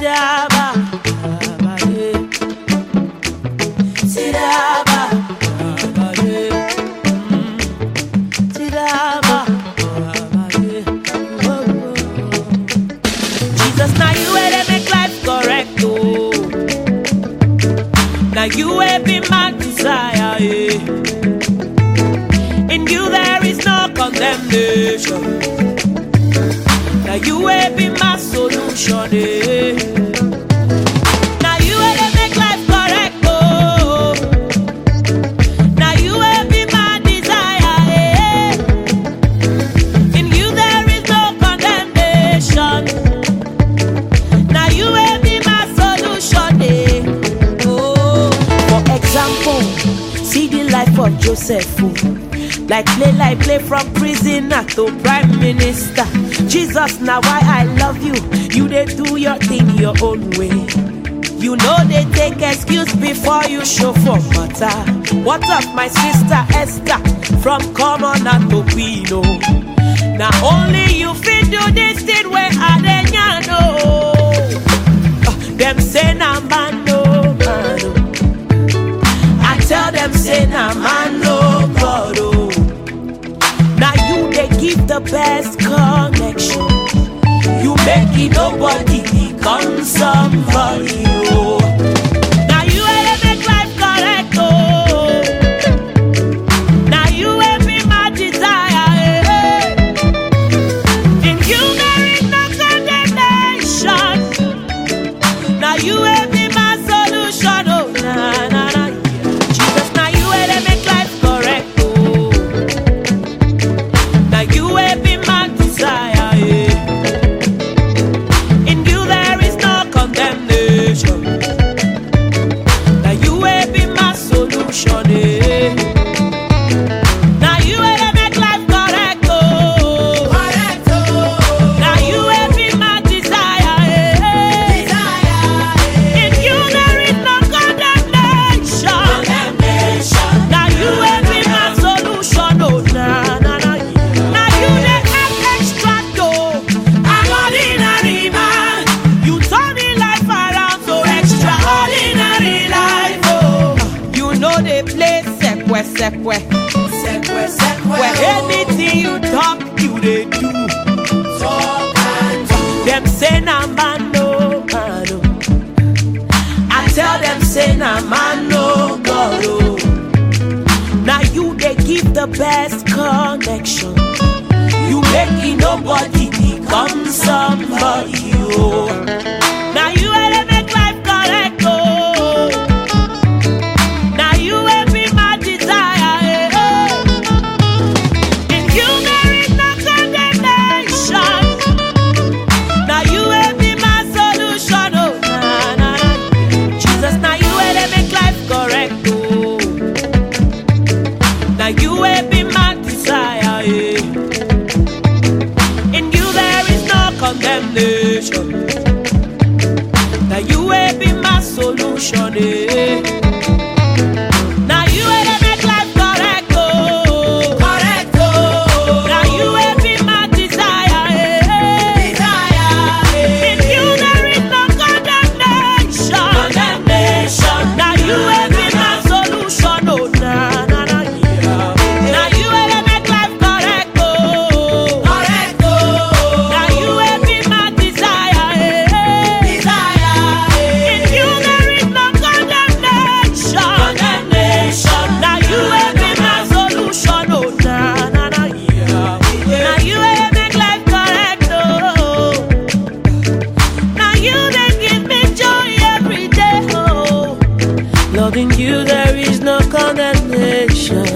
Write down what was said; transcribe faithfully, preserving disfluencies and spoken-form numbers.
Sidaba, Sidaba, Sidaba. Jesus, now you will make life correct, oh. Now you will be my desire, yeah. In you there is no condemnation. Now you will be my solution, eh? Now you will make life correct, oh. Now you will be my desire, eh? In you there is no condemnation. Now you will be my solution, eh? Oh, for example, see the life of Joseph, oh. Like play, like play from prisoner to prime minister. Jesus, now why I love you. You they do your thing your own way. You know they take excuse before you show for matter. What of my sister Esther from commoner to queen? Oh, now only you fit do this thing where I didn't know. Uh, them say na man no man. Oh. I tell them say na man no God. Oh. Now you they give the best connection. You make it nobody become somebody. Oh. Now you will make life correct. Oh. Now you will be my desire. Eh. In you there is no condemnation. Now you will be my solution. Oh, nah, nah, nah. Jesus, now you will make life correct. You will be my desire, yeah. In you there is no condemnation. Now you will be my solution, yeah. Now you will make life correct, oh. Correct, oh. Now you will be my desire, yeah. Desire, yeah. In you there is no condemnation. Condemnation. Now you will be my solution, oh, nah. Sekwe, sekwe, sekwe. Where anything you talk, you they do. Talk and do. Them say na man no man. Oh. I tell them say na man no God. Oh. Now you they give the best connection. You make it nobody become somebody. Oh. Now you will make life correct. Oh. Now you will be my desire, yeah. In you there is no condemnation. Now you will be my solution, yeah. Now you will make life correct, oh. Correct, oh. Now you will be my desire, yeah. Desire, yeah. In you there is no condemnation. Condemnation. Now you will be my solution, oh, nah. In you there is no condemnation.